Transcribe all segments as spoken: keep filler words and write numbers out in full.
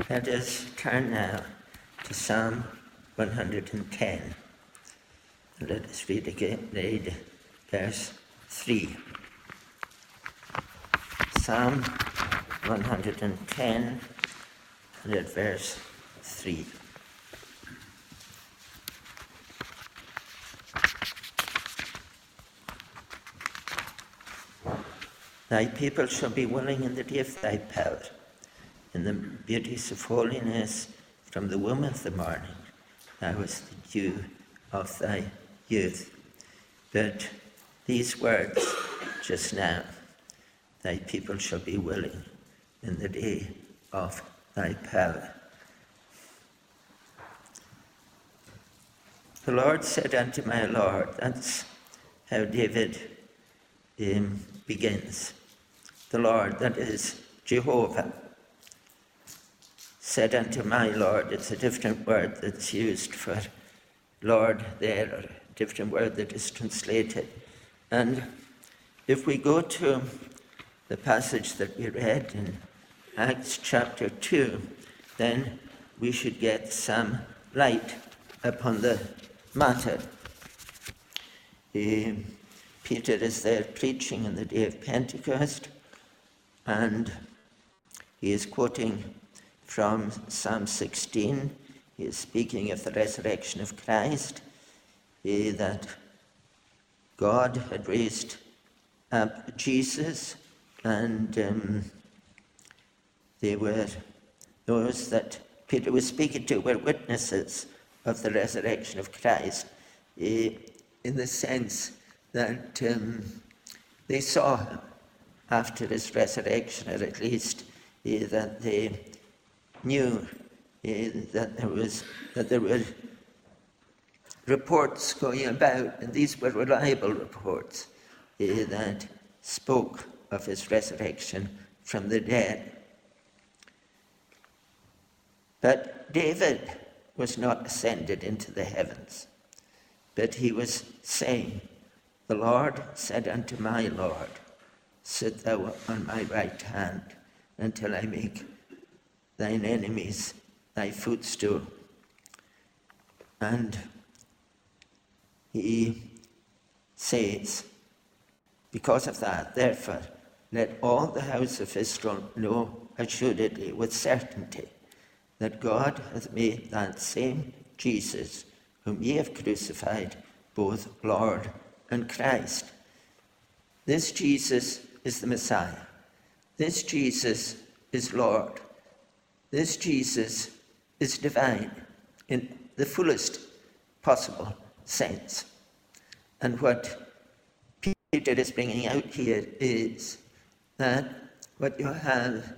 Let us turn now to Psalm one hundred ten. And let us read again, read verse three. Psalm one hundred ten, and at verse three. Thy people shall be willing in the day of thy power, in the beauties of holiness from the womb of the morning. Thou was the dew of thy youth. But these words just now, thy people shall be willing in the day of thy power. The Lord said unto my Lord, that's how David um, begins. The Lord, that is Jehovah, said unto my Lord. It's a different word that's used for Lord there, or a different word that is translated. And if we go to the passage that we read in Acts chapter two, then we should get some light upon the matter. Uh, Peter is there preaching on the day of Pentecost, and he is quoting from Psalm sixteen. He is speaking of the resurrection of Christ, uh, that God had raised up Jesus, and um, they were, those that Peter was speaking to were witnesses of the resurrection of Christ, uh, in the sense that um, they saw him after his resurrection, or at least uh, that they knew uh, that there was that there were reports going about, and these were reliable reports uh, that spoke of his resurrection from the dead. But David was not ascended into the heavens, but he was saying, the Lord said unto my Lord, sit thou on my right hand until I make thine enemies thy footstool. And he says, because of that, therefore, let all the house of Israel know assuredly, with certainty, that God hath made that same Jesus, whom ye have crucified, both Lord and Christ. This Jesus is the Messiah. This Jesus is Lord. This Jesus is divine in the fullest possible sense. And what Peter is bringing out here is that what you have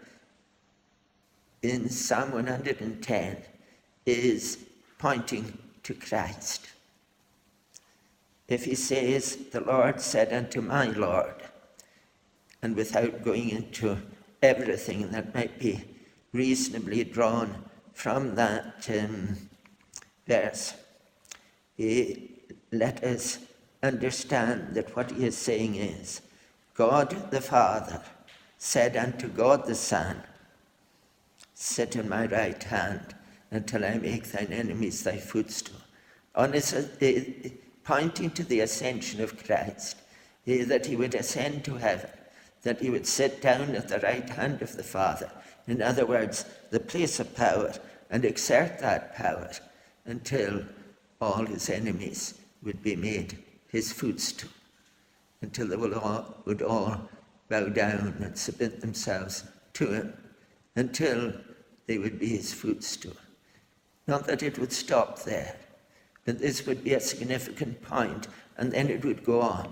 in Psalm one hundred ten is pointing to Christ. If he says, the Lord said unto my Lord, and without going into everything that might be reasonably drawn from that um, verse, eh, let us understand that what he is saying is, God the Father said unto God the Son, sit on my right hand until I make thine enemies thy footstool. On his, uh, uh, pointing to the ascension of Christ, uh, that he would ascend to heaven, that he would sit down at the right hand of the Father. In other words, the place of power, and exert that power until all his enemies would be made his footstool, until they would all, would all bow down and submit themselves to him, until they would be his footstool. Not that it would stop there, but this would be a significant point, and then it would go on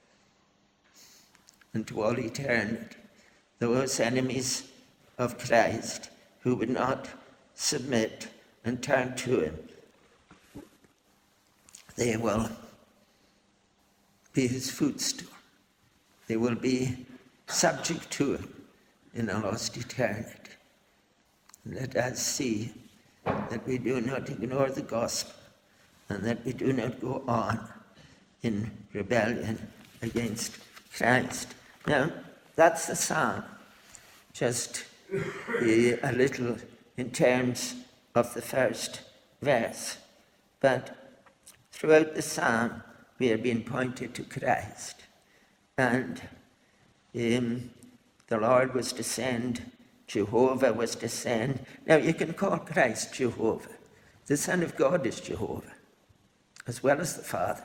into all eternity. Those enemies of Christ who would not submit and turn to him, they will be his footstool. They will be subject to him in a lost eternity. Let us see that we do not ignore the gospel, and that we do not go on in rebellion against Christ. Now, that's the psalm. Just a, a little in terms of the first verse. But throughout the psalm, we are being pointed to Christ. And um, the Lord was to send, Jehovah was to send. Now, you can call Christ Jehovah. The Son of God is Jehovah, as well as the Father.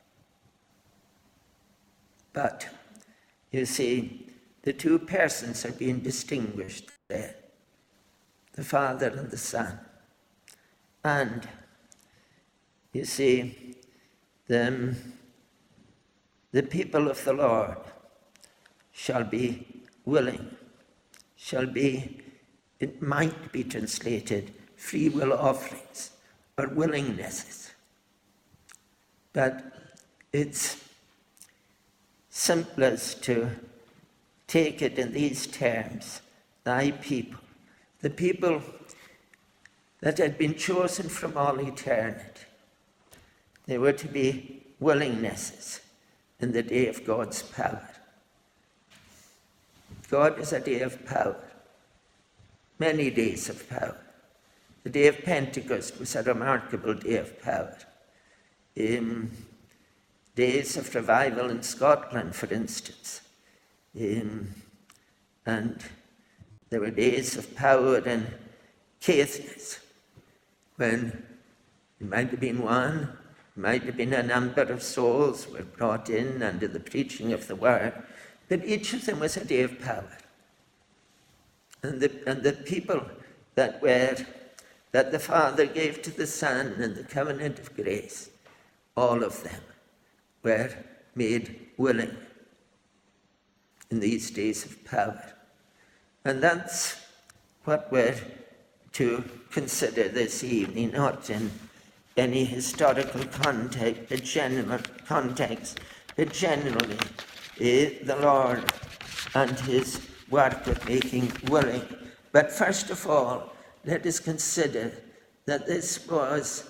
But, you see, the two persons are being distinguished there, the Father and the Son. And, you see, the, the people of the Lord shall be willing, shall be, it might be translated, free will offerings or willingnesses. But it's simplest to take it in these terms: thy people, the people that had been chosen from all eternity. They were to be willingnesses in the day of God's power. God is a day of power, many days of power. The day of Pentecost was a remarkable day of power. In days of revival in Scotland, for instance, in, and there were days of power in Caithness, when it might have been one, it might have been a number of souls were brought in under the preaching of the word, but each of them was a day of power. And the, and the people that were, that the Father gave to the Son in the covenant of grace, all of them were made willing in these days of power. And that's what we're to consider this evening, not in any historical context, but general context, but generally eh, the Lord and his work of making willing. But first of all, let us consider that this was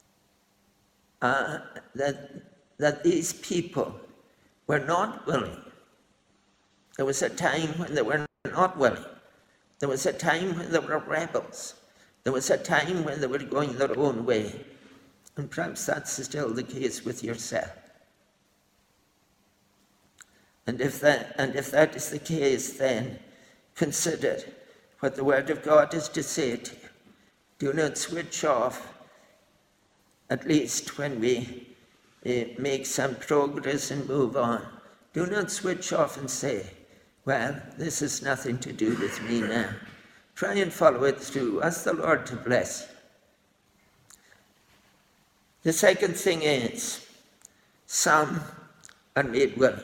uh, that that these people were not willing. There was a time when they were not willing. There was a time when they were rebels. There was a time when they were going their own way. And perhaps that's still the case with yourself. And if that, and if that is the case, then consider what the Word of God is to say to you. Do not switch off, at least when we uh, make some progress and move on. Do not switch off and say, well, this has nothing to do with me now. Try and follow it through. Ask the Lord to bless you. The second thing is, some are made willing.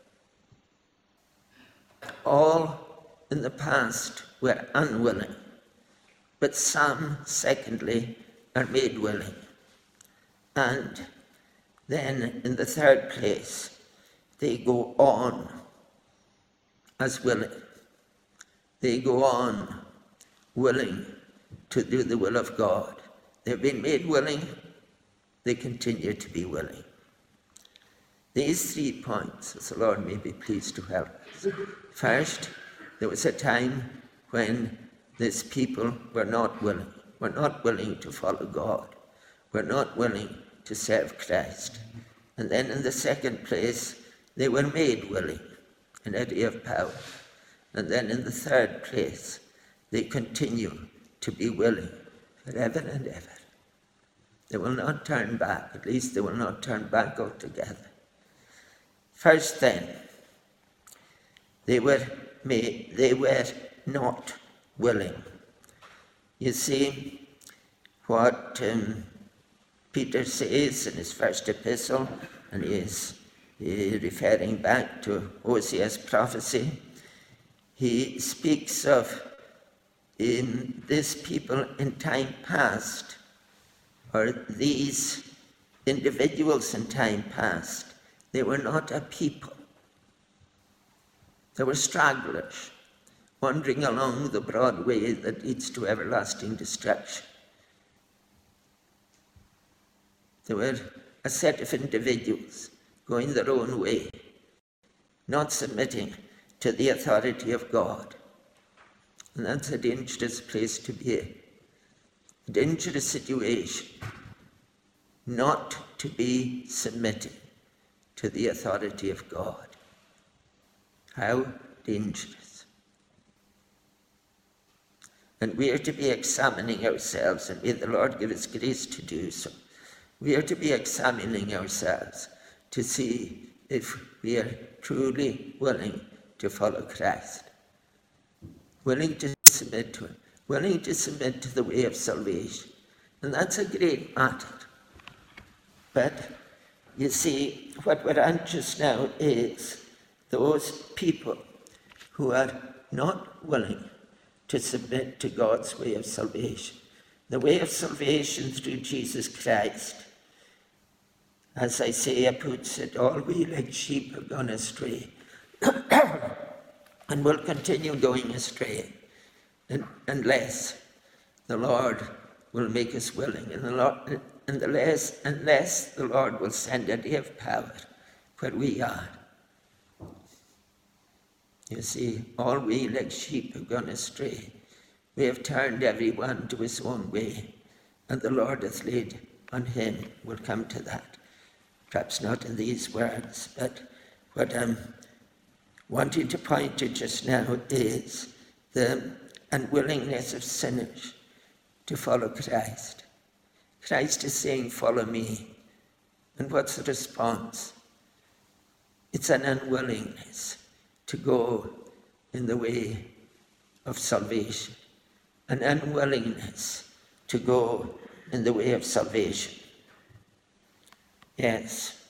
All in the past were unwilling, but some, secondly, are made willing. And then, in the third place, they go on as willing. They go on willing to do the will of God. They've been made willing, they continue to be willing. These three points, as the Lord may be pleased to help us. First, there was a time when these people were not willing, were not willing to follow God, were not willing to serve Christ. And then in the second place, they were made willing in a day of power. And then in the third place, they continue to be willing forever and ever. They will not turn back, at least they will not turn back altogether. First then, they were made, they were not willing. You see what um, Peter says in his first epistle, and he is uh, referring back to Hosea's prophecy. He speaks of in this people in time past, or these individuals in time past. They were not a people. They were stragglers, wandering along the broad way that leads to everlasting destruction. They were a set of individuals going their own way, not submitting to the authority of God. And that's a dangerous place to be, a dangerous situation, not to be submitted to the authority of God. How dangerous. And we are to be examining ourselves, and may the Lord give us grace to do so. We are to be examining ourselves to see if we are truly willing to follow Christ, willing to submit to him, willing to submit to the way of salvation. And that's a great matter. But you see, what we're anxious now is those people who are not willing to submit to God's way of salvation. The way of salvation through Jesus Christ. As Isaiah puts it, all we like sheep have gone astray and will continue going astray unless the Lord will make us willing, and the Lord, and the less, unless the Lord will send a day of power where we are. You see, all we like sheep have gone astray. We have turned every one to his own way, and the Lord hath laid on him. We'll come to that. Perhaps not in these words, but what I'm wanting to point to just now is the unwillingness of sinners to follow Christ. Christ is saying, follow me. And what's the response? It's an unwillingness to go in the way of salvation, an unwillingness to go in the way of salvation. Yes.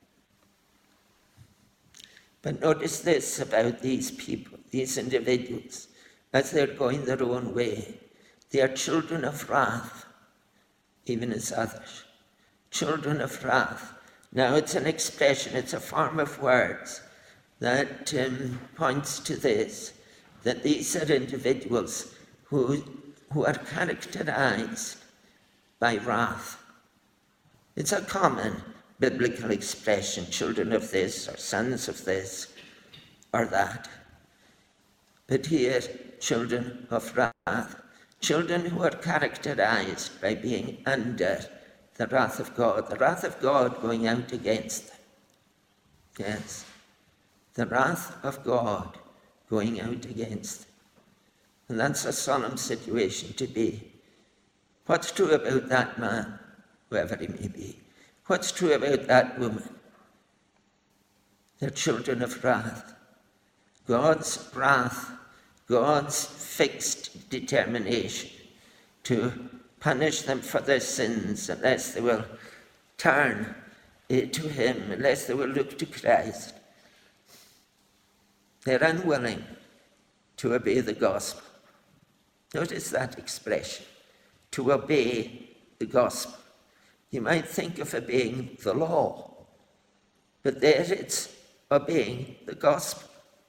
But notice this about these people, these individuals, as they're going their own way. They are children of wrath, even as others. Children of wrath. Now it's an expression, it's a form of words that um, points to this, that these are individuals who, who are characterized by wrath. It's a common biblical expression, children of this or sons of this or that. But here, children of wrath, children who are characterized by being under the wrath of God, the wrath of God going out against them. Yes, the wrath of God going out against them. And that's a solemn situation to be. What's true about that man, whoever he may be? What's true about that woman? They're children of wrath. God's wrath, God's fixed determination to punish them for their sins unless they will turn to him, unless they will look to Christ. They're unwilling to obey the gospel. Notice that expression, to obey the gospel. You might think of obeying the law, but there it's obeying the gospel.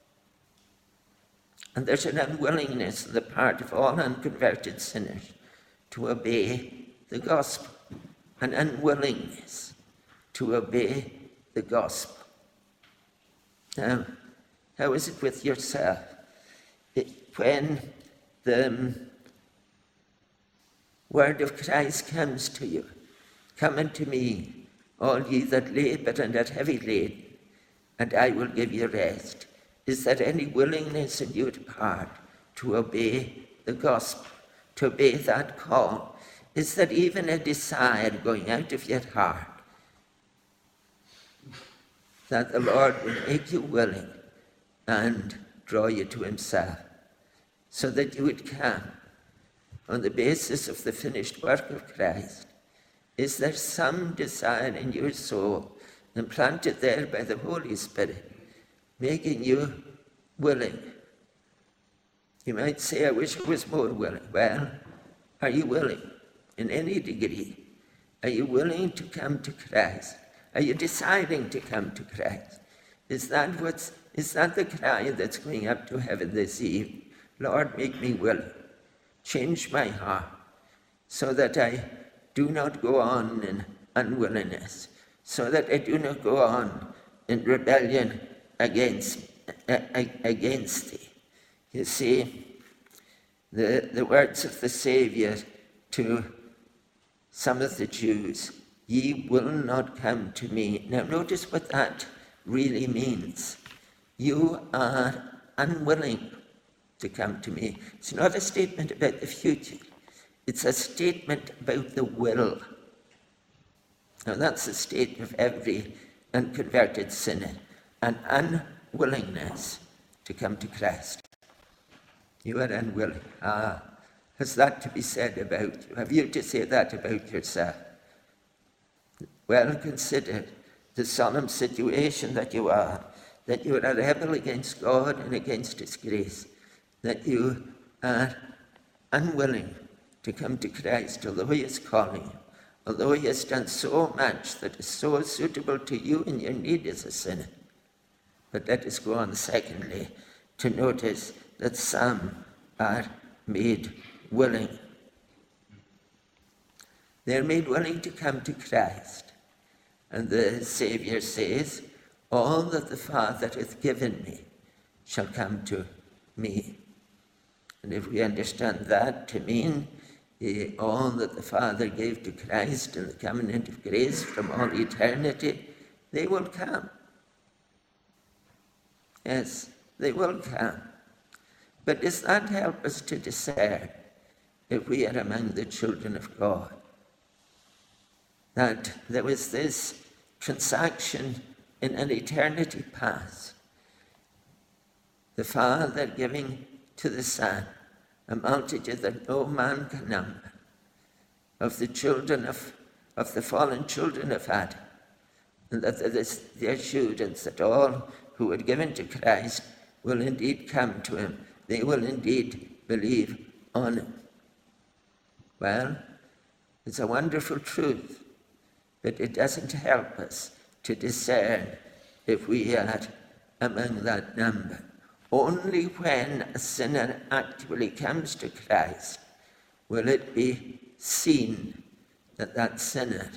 And there's an unwillingness on the part of all unconverted sinners to obey the gospel, an unwillingness to obey the gospel. Now, how is it with yourself? It, when the um, word of Christ comes to you, come unto me, all ye that labour and are heavy laden, and I will give you rest. Is there any willingness in your heart to obey the gospel, to obey that call? Is there even a desire going out of your heart that the Lord will make you willing and draw you to himself, so that you would come on the basis of the finished work of Christ? Is there some desire in your soul, implanted there by the Holy Spirit, making you willing? You might say, I wish I was more willing. Well, are you willing in any degree? Are you willing to come to Christ? Are you deciding to come to Christ? Is that what's, is that the cry that's going up to heaven this evening? Lord, make me willing. Change my heart so that I do not go on in unwillingness, so that I do not go on in rebellion against, uh, against thee. You see, the, the words of the Saviour to some of the Jews, "Ye will not come to me." Now notice what that really means. You are unwilling to come to me. It's not a statement about the future. It's a statement about the will. Now that's the state of every unconverted sinner, an unwillingness to come to Christ. You are unwilling. Ah, has that to be said about you? Have you to say that about yourself? Well, consider the solemn situation that you are, that you are a rebel against God and against His grace, that you are unwilling to come to Christ, although He is calling you, although He has done so much that is so suitable to you in your need as a sinner. But let us go on, secondly, to notice that some are made willing. They're made willing to come to Christ. And the Saviour says, "All that the Father hath given me shall come to me." And if we understand that to mean eh, all that the Father gave to Christ in the covenant of grace from all eternity, they will come. Yes, they will come. But does that help us to discern if we are among the children of God? That there was this transaction in an eternity past. The Father giving to the Son a multitude that no man can number of the children of, of the fallen children of Adam. And that there is the assurance that all who are given to Christ will indeed come to Him. They will indeed believe on Him. Well, it's a wonderful truth, but it doesn't help us to discern if we are among that number. Only when a sinner actually comes to Christ will it be seen that that sinner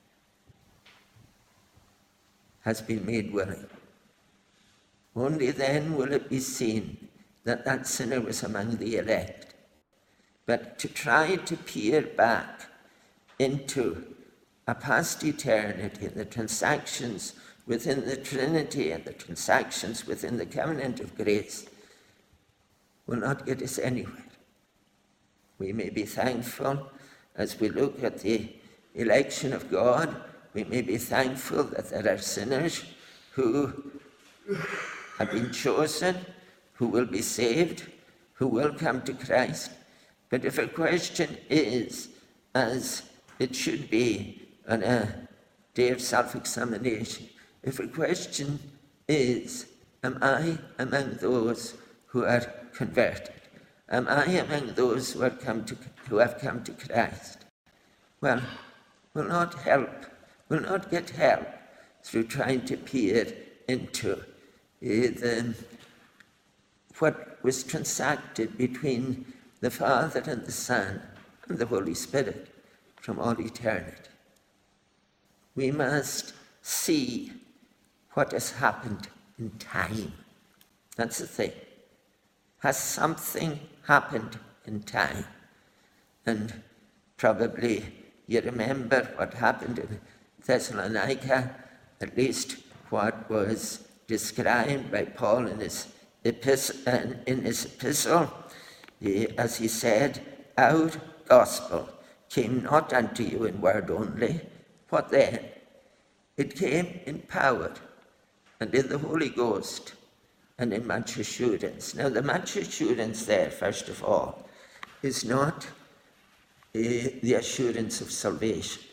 has been made willing. Only then will it be seen that that sinner was among the elect. But to try to peer back into a past eternity, the transactions within the Trinity and the transactions within the covenant of grace, will not get us anywhere. We may be thankful as we look at the election of God. We may be thankful that there are sinners who have been chosen, who will be saved, who will come to Christ. But if a question is, as it should be on a day of self-examination, if a question is, am I among those who are converted? Am I among those who have come to, who have come to Christ? Well, will not help, will not get help through trying to peer into uh, the, what was transacted between the Father and the Son and the Holy Spirit from all eternity. We must see what has happened in time. That's the thing. Has something happened in time? And probably you remember what happened in Thessalonica, at least what was described by Paul in his epistle, in his epistle as he said, "Our gospel came not unto you in word only." What then? It came in power and in the Holy Ghost and in much assurance. Now, the much assurance there, first of all, is not uh, the assurance of salvation.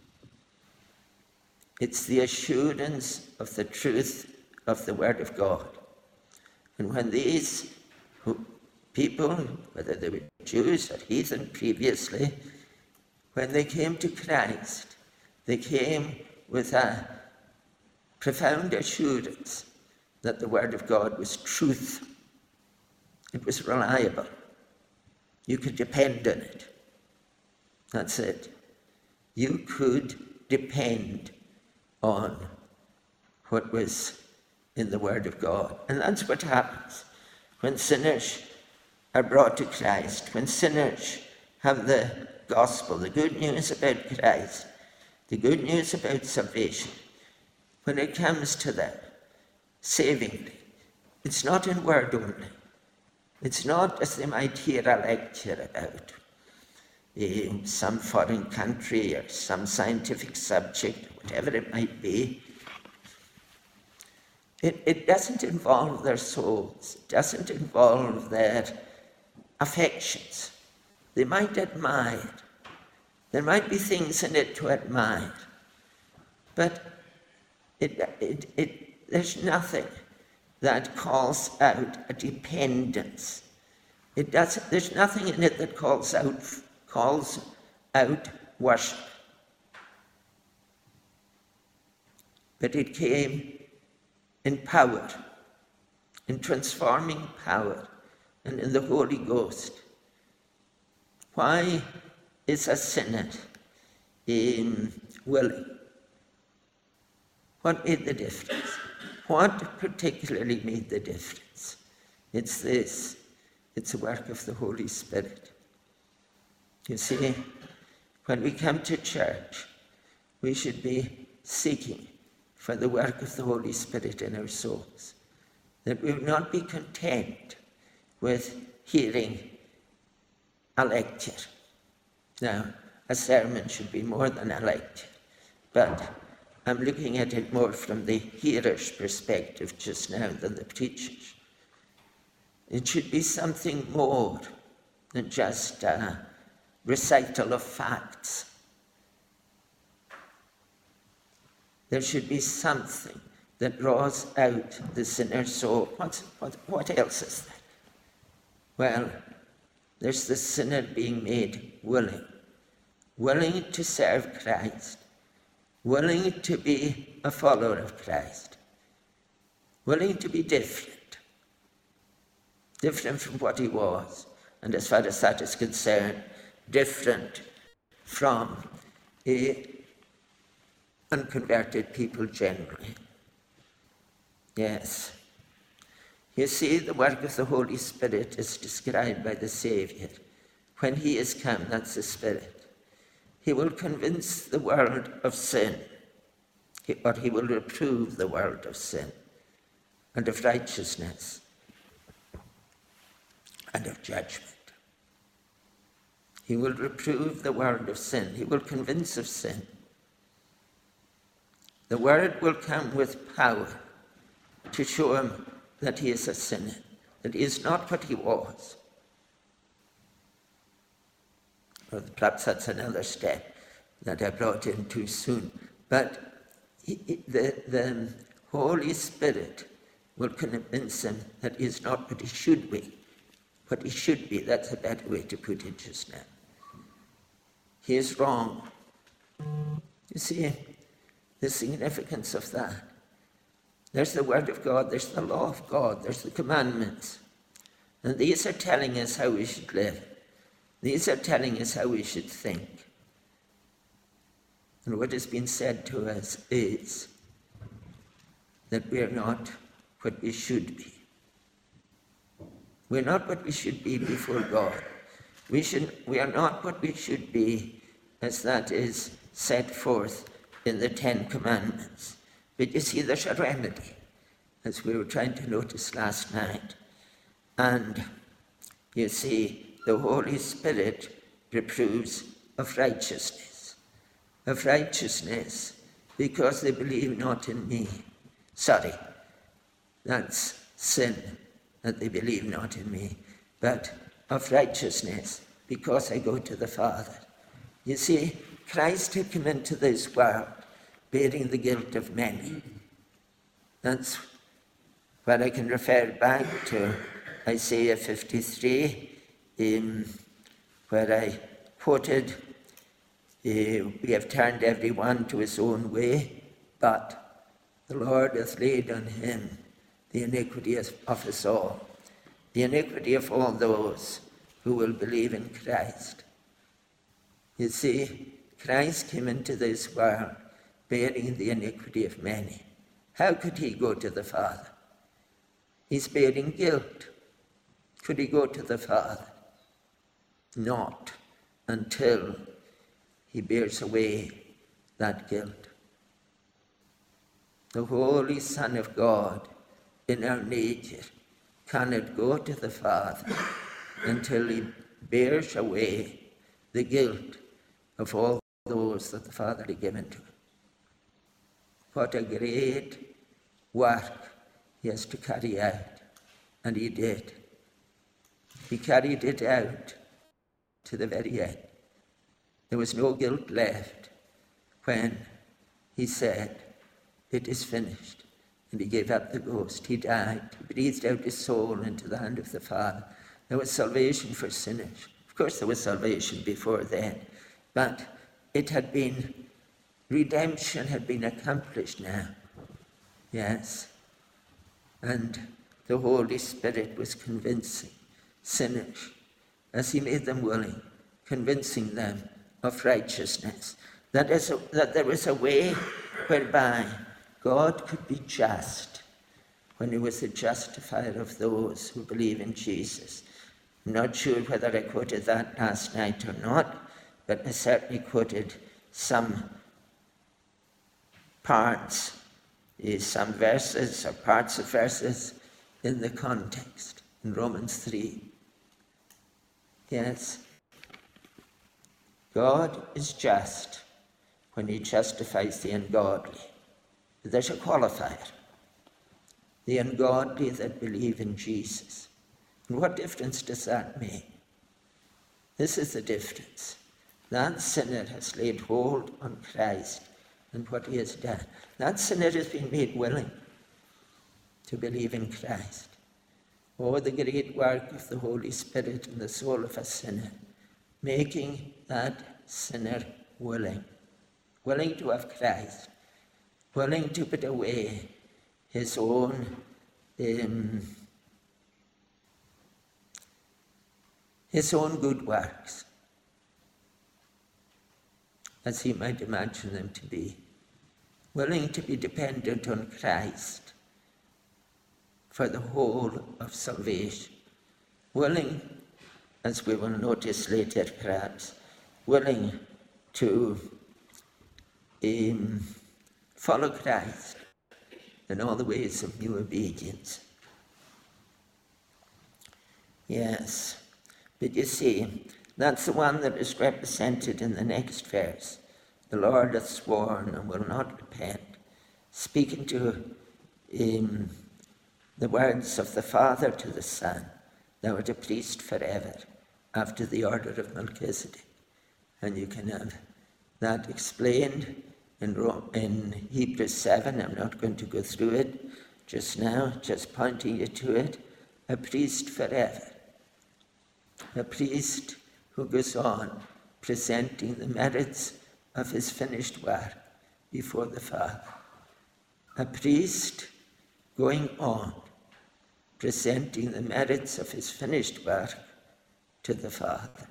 It's the assurance of the truth of the Word of God. And when these who, people, whether they were Jews or heathen previously, when they came to Christ, they came with a profound assurance that the Word of God was truth. It was reliable. You could depend on it. That's it. You could depend on what was in the Word of God. And that's what happens when sinners are brought to Christ, when sinners have the gospel, the good news about Christ, the good news about salvation, when it comes to that savingly, it's not in word only. It's not as they might hear a lecture about in some foreign country or some scientific subject, whatever it might be. It, it doesn't involve their souls. It doesn't involve their affections. They might admire. There might be things in it to admire. But it, it, it, there's nothing that calls out a dependence. It doesn't, there's nothing in it that calls out, calls out worship. But it came in power, in transforming power, and in the Holy Ghost. Why is a sinner in willing? What made the difference? What particularly made the difference? It's this. It's the work of the Holy Spirit. You see, when we come to church, we should be seeking for the work of the Holy Spirit in our souls, that we will not be content with hearing a lecture. Now, a sermon should be more than a lecture, but I'm looking at it more from the hearer's perspective just now than the preacher's. It should be something more than just a recital of facts. There should be something that draws out the sinner's soul. What's, what, what else is there? Well, there's the sinner being made willing, willing to serve Christ, willing to be a follower of Christ, willing to be different, different from what he was, and as far as that is concerned, different from a unconverted people generally. Yes. You see, the work of the Holy Spirit is described by the Saviour. When he is come, that's the Spirit, he will convince the world of sin, or he will reprove the world of sin and of righteousness and of judgment. He will reprove the world of sin. He will convince of sin. The Word will come with power to show him that he is a sinner, that he is not what he was. Well, perhaps that's another step that I brought in too soon. But he, the, the Holy Spirit will convince him that he is not what he should be. What he should be, that's a better way to put it just now. He is wrong. You see, the significance of that. There's the Word of God, there's the law of God, there's the commandments. And these are telling us how we should live. These are telling us how we should think. And what has been said to us is that we are not what we should be. We're not what we should be before God. We, should, we are not what we should be as that is set forth in the Ten Commandments. But you see, there's a remedy, as we were trying to notice last night. And you see, the Holy Spirit reproves of righteousness. Of righteousness, because they believe not in me. Sorry, that's sin, that they believe not in me. But of righteousness, because I go to the Father. You see, Christ had come into this world bearing the guilt of many. That's what I can refer back to Isaiah fifty-three, um, where I quoted, uh, we have turned every one to his own way, but the Lord hath laid on him the iniquity of us all, the iniquity of all those who will believe in Christ. You see, Christ came into this world bearing the iniquity of many. How could he go to the Father? He's bearing guilt. could he go to the Father? Not until he bears away that guilt. The Holy Son of God in our nature cannot go to the Father until he bears away the guilt of all those that the Father had given to him. What a great work he has to carry out, and he did. He carried it out to the very end. There was no guilt left when he said, "It is finished." And he gave up the ghost. He died. He breathed out his soul into the hand of the Father. There was salvation for sinners. Of course, there was salvation before then, but it had been, redemption had been accomplished now. Yes. And the Holy Spirit was convincing sinners as he made them willing, convincing them of righteousness, that, is a, that there was a way whereby God could be just when he was the justifier of those who believe in Jesus. I'm not sure whether I quoted that last night or not, but I certainly quoted some parts, some verses or parts of verses in the context, in Romans three. Yes, God is just when he justifies the ungodly. But there's a qualifier. The ungodly that believe in Jesus. And what difference does that make? This is the difference. That sinner has laid hold on Christ and what he has done. That sinner has been made willing to believe in Christ. Oh, the great work of the Holy Spirit in the soul of a sinner, making that sinner willing, willing to have Christ, willing to put away his own um, his own good works, as he might imagine them to be, willing to be dependent on Christ for the whole of salvation, willing, as we will notice later perhaps, willing to um, follow Christ in all the ways of new obedience. Yes, but you see, that's the one that is represented in the next verse. The Lord hath sworn and will not repent, speaking to um, the words of the Father to the Son, thou art a priest forever, after the order of Melchizedek. And you can have that explained in, Rome, in Hebrews seven. I'm not going to go through it just now, just pointing you to it. A priest forever. A priest who goes on presenting the merits of his finished work before the Father. A priest going on presenting the merits of his finished work to the Father.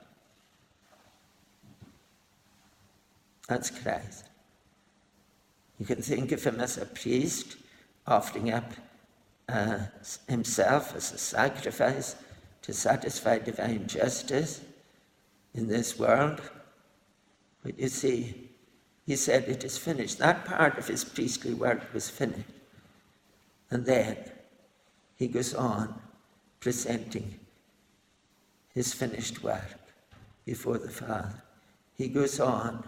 That's Christ. You can think of him as a priest offering up uh, himself as a sacrifice to satisfy divine justice in this world. But you see, he said it is finished. That part of his priestly work was finished. And then he goes on presenting his finished work before the Father. He goes on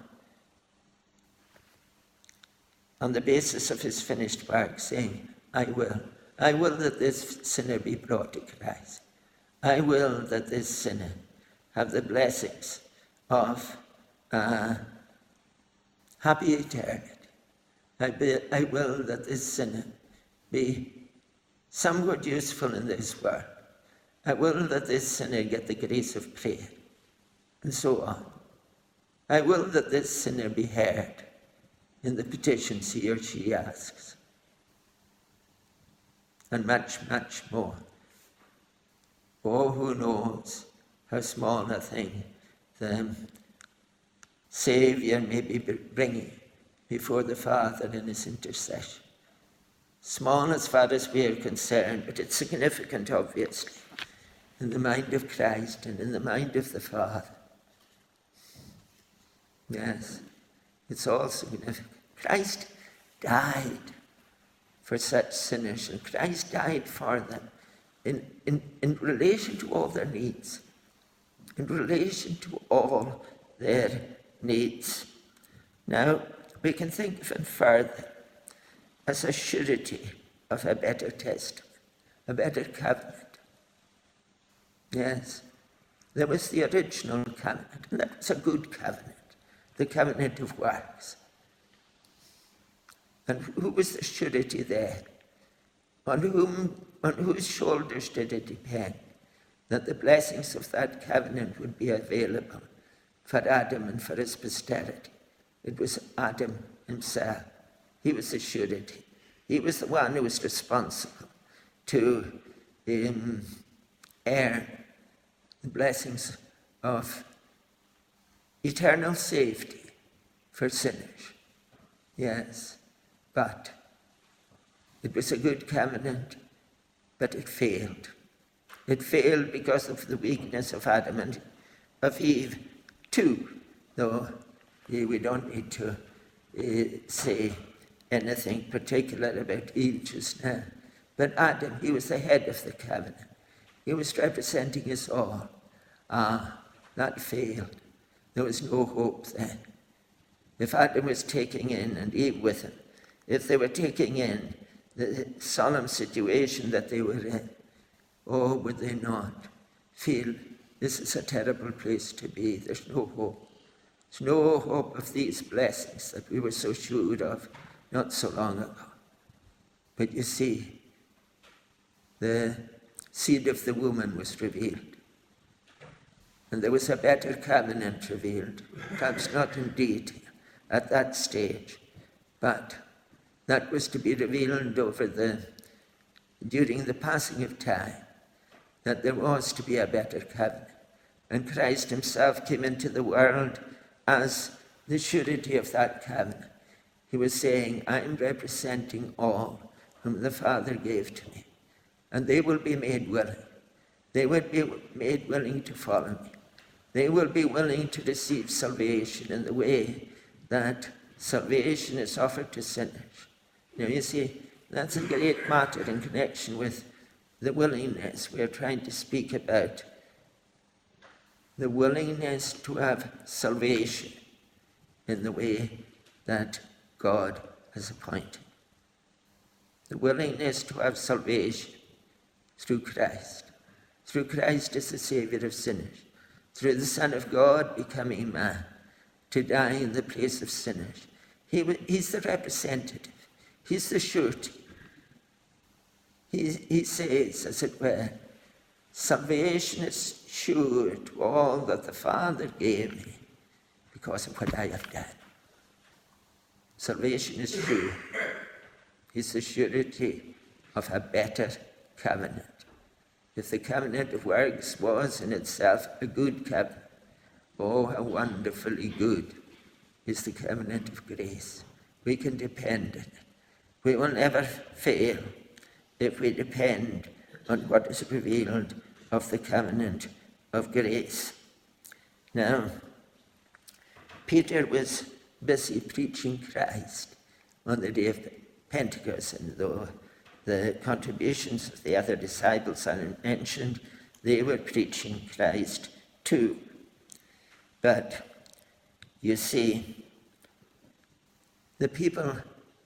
on the basis of his finished work saying, I will. I will that this sinner be brought to Christ. I will that this sinner have the blessings of uh, happy eternity. I, be, I will that this sinner be somewhat useful in this world. I will that this sinner get the grace of prayer, and so on. I will that this sinner be heard in the petitions he or she asks, and much, much more. Oh, who knows how small a thing the Saviour may be bringing before the Father in his intercession. Small as far as we are concerned, but it's significant, obviously. in the mind of Christ and in the mind of the Father. Yes, it's all significant. Christ died for such sinners, and Christ died for them in, in, in relation to all their needs, in relation to all their needs. Now, we can think of him further as a surety of a better testament, a better covenant. Yes, there was the original covenant, and that was a good covenant, the covenant of works. And who was the surety there? On whom, on whose shoulders did it depend that the blessings of that covenant would be available for Adam and for his posterity? It was Adam himself. He was the surety. He was the one who was responsible to um, earn the blessings of eternal safety for sinners. Yes, but it was a good covenant, but it failed. It failed because of the weakness of Adam and of Eve too, though eh, we don't need to uh, say anything particular about Eve just now. But Adam, he was the head of the covenant. He was representing us all. Ah, that failed. There was no hope then. If Adam was taking in, and Eve with him, if they were taking in the solemn situation that they were in, oh, would they not feel this is a terrible place to be? There's no hope. There's no hope of these blessings that we were so sure of not so long ago. But you see, the seed of the woman was revealed. And there was a better covenant revealed, perhaps not in detail at that stage, but that was to be revealed over the, during the passing of time, that there was to be a better covenant. And Christ himself came into the world as the surety of that covenant. He was saying, I'm representing all whom the Father gave to me, and they will be made willing. They will be made willing to follow me. They will be willing to receive salvation in the way that salvation is offered to sinners. Now, you see, that's a great matter in connection with the willingness. We're trying to speak about the willingness to have salvation in the way that God has appointed. The willingness to have salvation through Christ, through Christ as the Savior of sinners, through the Son of God becoming man to die in the place of sinners. He, he's the representative. He's the surety. He, he says, as it were, salvation is sure to all that the Father gave me because of what I have done. Salvation is sure. He's the surety of a better covenant. If the covenant of works was in itself a good covenant, oh, how wonderfully good is the covenant of grace. We can depend on it. We will never fail if we depend on what is revealed of the covenant of grace. Now, Peter was busy preaching Christ on the day of Pentecost, and though the contributions of the other disciples are mentioned, they were preaching Christ too. But you see, the people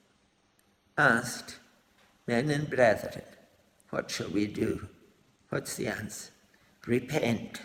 asked, men and brethren, what shall we do? What's the answer? Repent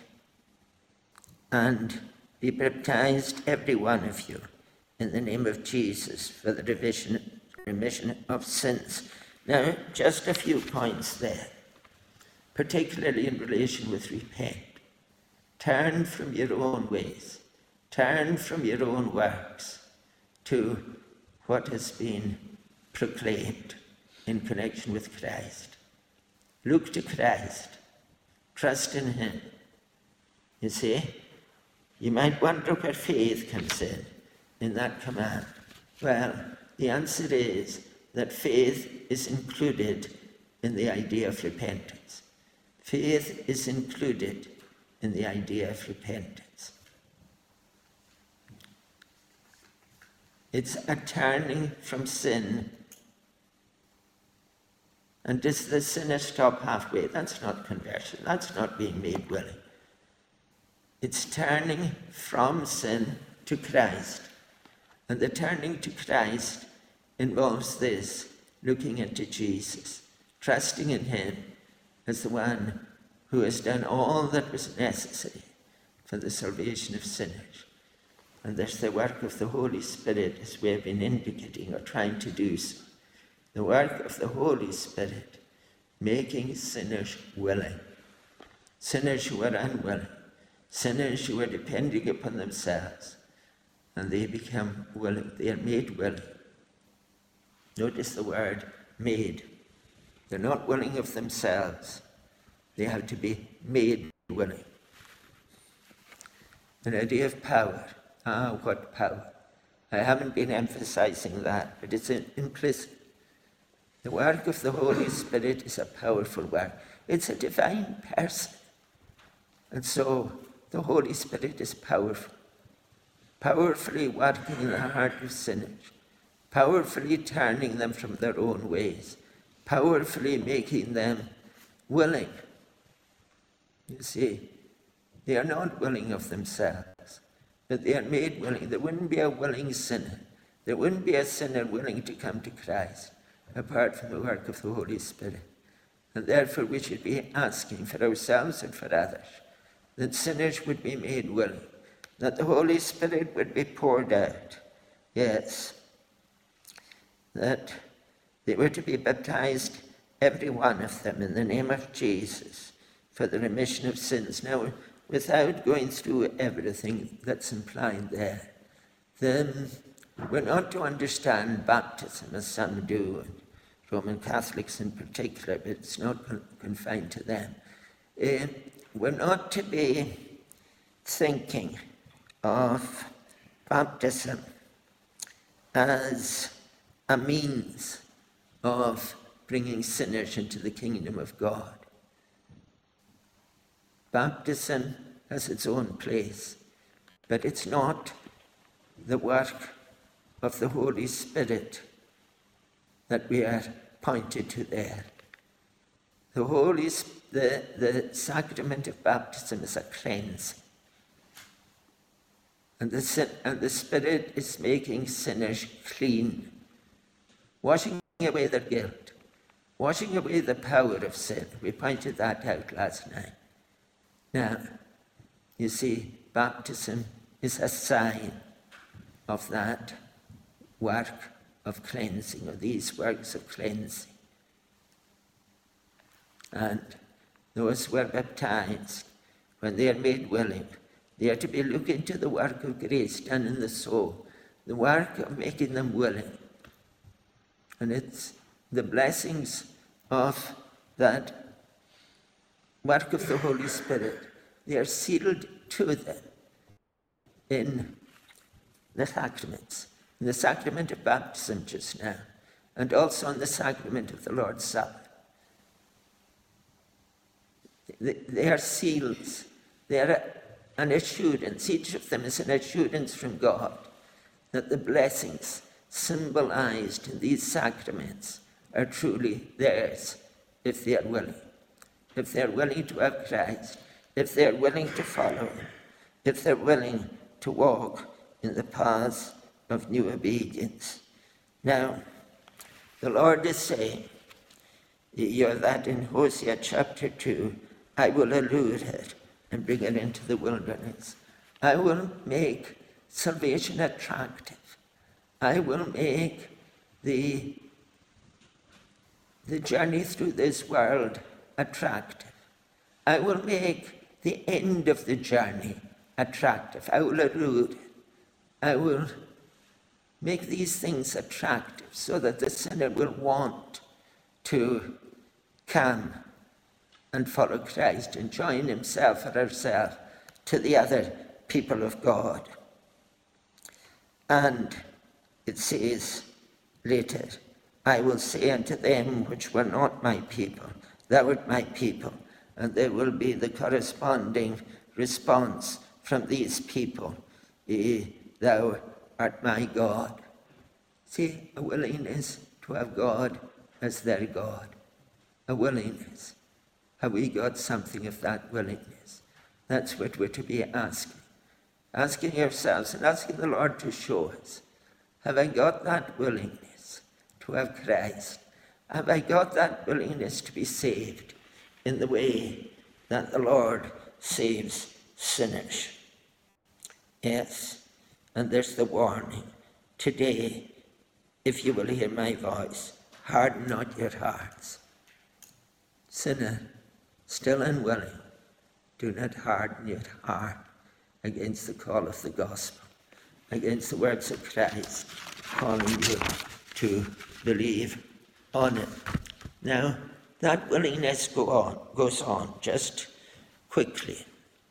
and be baptized, every one of you, in the name of Jesus for the remission, remission of sins. Now, just a few points there, particularly in relation with repent. Turn from your own ways. Turn from your own works to what has been proclaimed in connection with Christ. Look to Christ. Trust in him. You see, you might wonder where faith comes in, in that command. Well, the answer is that faith is included in the idea of repentance. Faith is included in the idea of repentance. It's a turning from sin. And does the sinner stop halfway? That's not conversion. That's not being made willing. It's turning from sin to Christ. And the turning to Christ involves this: looking into Jesus, trusting in him as the one who has done all that was necessary for the salvation of sinners. And that's the work of the Holy Spirit, as we have been indicating or trying to do so. The work of the Holy Spirit, making sinners willing. Sinners who are unwilling. Sinners who are depending upon themselves. And they become willing. They are made willing. Notice the word made. They're not willing of themselves. They have to be made willing. An idea of power. Ah, what power. I haven't been emphasizing that, but it's implicit. The work of the Holy Spirit is a powerful work. It's a divine person. And so the Holy Spirit is powerful. Powerfully working in the heart of sinners. Powerfully turning them from their own ways. Powerfully making them willing. You see, they are not willing of themselves, but they are made willing. There wouldn't be a willing sinner. There wouldn't be a sinner willing to come to Christ apart from the work of the Holy Spirit. And therefore we should be asking for ourselves and for others that sinners would be made willing, that the Holy Spirit would be poured out. Yes, that they were to be baptized, every one of them, in the name of Jesus for the remission of sins. Now, without going through everything that's implied there, then we're not to understand baptism as some do, and Roman Catholics in particular, but it's not con- confined to them. Uh, we're not to be thinking of baptism as a means of bringing sinners into the kingdom of God. Baptism has its own place, but it's not the work of the Holy Spirit that we are pointed to there. The Holy, the, the sacrament of baptism is a cleansing. And the, and the Spirit is making sinners clean, washing away their guilt, washing away the power of sin. We pointed that out last night. Now, you see, baptism is a sign of that work of cleansing, of these works of cleansing. And those who are baptized, when they are made willing, they are to be looking to the work of grace done in the soul, the work of making them willing. And it's the blessings of that work of the Holy Spirit. They are sealed to them in the sacraments, in the sacrament of baptism just now, and also in the sacrament of the Lord's Supper. They are seals. They are an assurance. Each of them is an assurance from God that the blessings symbolized in these sacraments are truly theirs if they are willing. If they're willing to have Christ, if they're willing to follow him, if they're willing to walk in the paths of new obedience. Now, the Lord is saying, you hear that in Hosea chapter two, I will allure it and bring it into the wilderness. I will make salvation attractive. I will make the, the journey through this world attractive. I will make the end of the journey attractive. I will allure it. I will make these things attractive so that the sinner will want to come and follow Christ and join himself or herself to the other people of God. And it says later, I will say unto them which were not my people, thou art my people, and there will be the corresponding response from these people. Eh, thou art my God. See, a willingness to have God as their God. A willingness. Have we got something of that willingness? That's what we're to be asking. Asking ourselves and asking the Lord to show us. Have I got that willingness to have Christ? Have I got that willingness to be saved in the way that the Lord saves sinners? Yes, and there's the warning. Today, if you will hear my voice, harden not your hearts. Sinner, still unwilling, do not harden your heart against the call of the gospel, against the words of Christ, calling you to believe on it. Now, that willingness go on, goes on just quickly.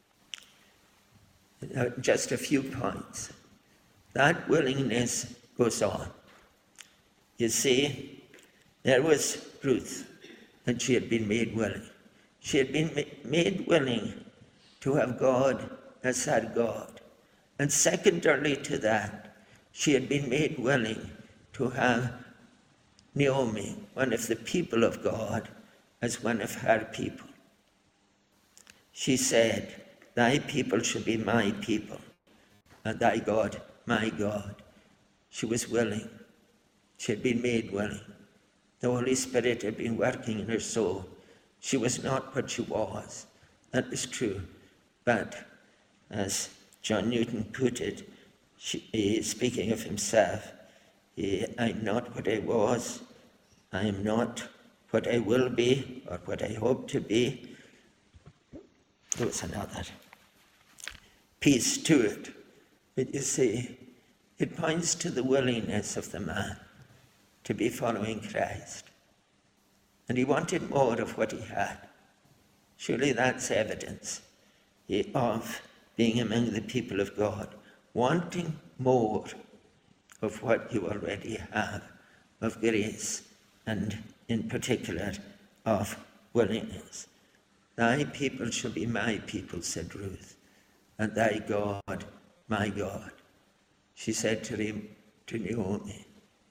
Uh, just a few points. That willingness goes on. You see, there was Ruth, and she had been made willing. She had been ma- made willing to have God as her God. And secondarily to that, she had been made willing to have Naomi, one of the people of God, as one of her people. She said, thy people shall be my people, and thy God my God. She was willing. She had been made willing. The Holy Spirit had been working in her soul. She was not what she was. That was true. But as John Newton put it, she, speaking of himself, I'm not what I was. I am not what I will be or what I hope to be. There was another piece to it. But you see, it points to the willingness of the man to be following Christ. And he wanted more of what he had. Surely that's evidence of being among the people of God, wanting more of what you already have, of grace, and in particular of willingness. Thy people shall be my people, said Ruth, and thy God my God. She said to him, to Naomi.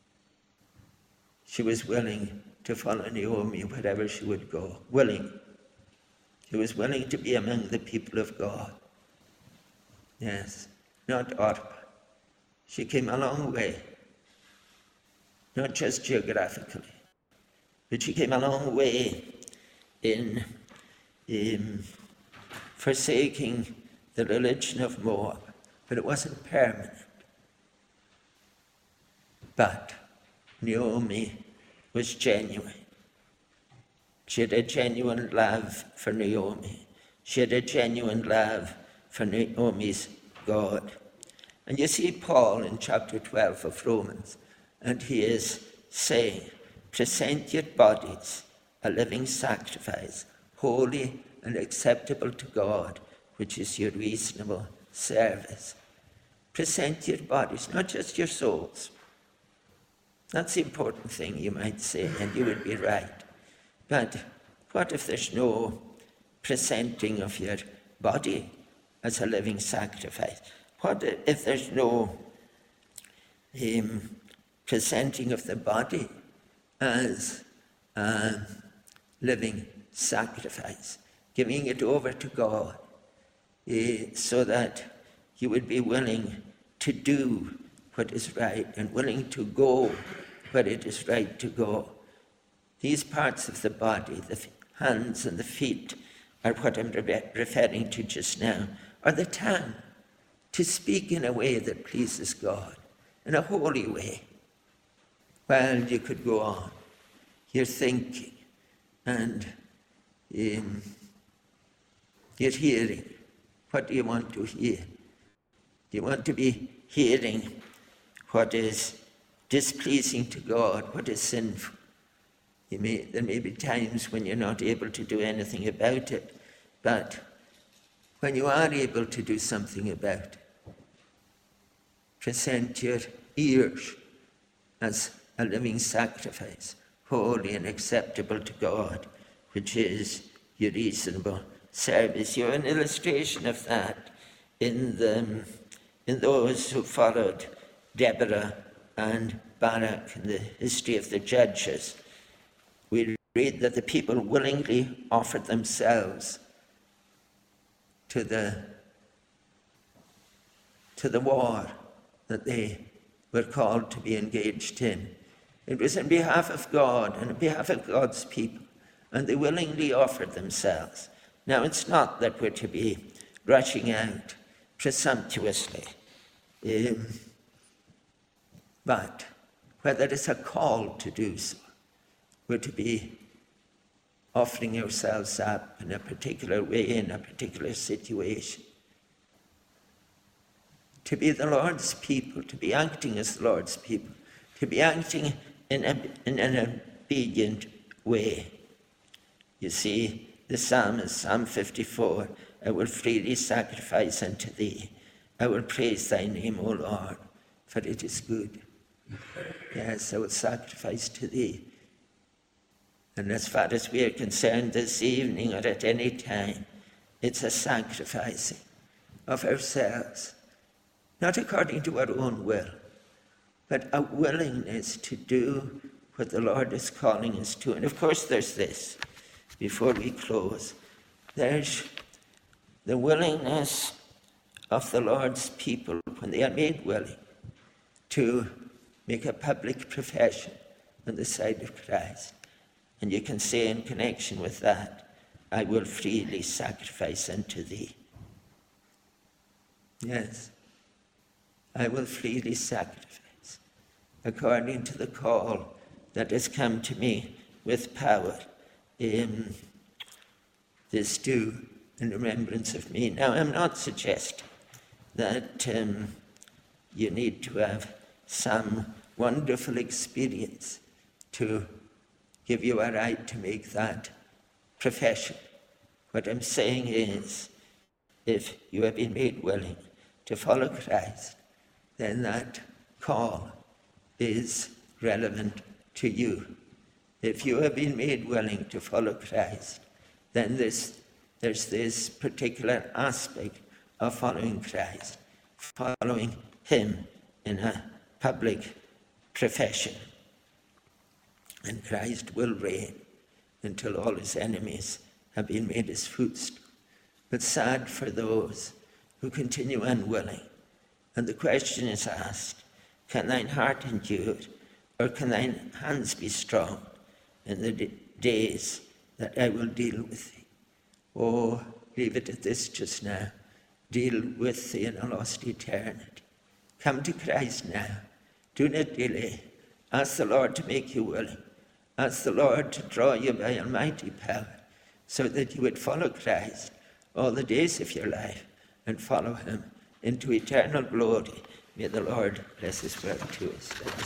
She was willing to follow Naomi wherever she would go. Willing. She was willing to be among the people of God. Yes, not Orpah. She came a long way, not just geographically, but she came a long way in, in forsaking the religion of Moab, but it wasn't permanent. But Naomi was genuine. She had a genuine love for Naomi. She had a genuine love for Naomi's God. And you see Paul in chapter twelve of Romans, and he is saying, present your bodies a living sacrifice, holy and acceptable to God, which is your reasonable service. Present your bodies, not just your souls. That's the important thing, you might say, and you would be right. But what if there's no presenting of your body as a living sacrifice? What if there's no um, presenting of the body as a living sacrifice, giving it over to God, uh, so that you would be willing to do what is right and willing to go where it is right to go. These parts of the body, the hands and the feet, are what I'm re- referring to just now, or the tongue, to speak in a way that pleases God, in a holy way. Well, you could go on. You're thinking and um, you're hearing. What do you want to hear? Do you want to be hearing what is displeasing to God, what is sinful? You may, there may be times when you're not able to do anything about it, but when you are able to do something about it, present your ears as a living sacrifice, holy and acceptable to God, which is your reasonable service. You're an illustration of that in, the, in those who followed Deborah and Barak in the history of the judges. We read that the people willingly offered themselves to the, to the war that they were called to be engaged in. It was on behalf of God and on behalf of God's people, and they willingly offered themselves. Now, it's not that we're to be rushing out presumptuously, um, but whether it's a call to do so, we're to be offering ourselves up in a particular way, in a particular situation. To be the Lord's people, to be acting as the Lord's people, to be acting in, a, in an obedient way. You see, the psalmist, Psalm fifty-four, I will freely sacrifice unto thee. I will praise thy name, O Lord, for it is good. Yes, I will sacrifice to thee. And as far as we are concerned this evening or at any time, it's a sacrificing of ourselves, not according to our own will, but a willingness to do what the Lord is calling us to. And of course there's this, before we close, there's the willingness of the Lord's people, when they are made willing, to make a public profession on the side of Christ. And you can say in connection with that, I will freely sacrifice unto thee. Yes, I will freely sacrifice according to the call that has come to me with power. In this do in remembrance of me. Now, I'm not suggesting that um, you need to have some wonderful experience to give you a right to make that profession. What I'm saying is, if you have been made willing to follow Christ, then that call is relevant to you. If you have been made willing to follow Christ, then this, there's this particular aspect of following Christ, following him in a public profession. And Christ will reign until all his enemies have been made his footstool. But sad for those who continue unwilling. And the question is asked, can thine heart endure, or can thine hands be strong in the d- days that I will deal with thee? Oh, leave it at this just now. Deal with thee in a lost eternity. Come to Christ now. Do not delay. Ask the Lord to make you willing. Ask the Lord to draw you by almighty power, so that you would follow Christ all the days of your life and follow him into eternal glory. May the Lord bless his word to us.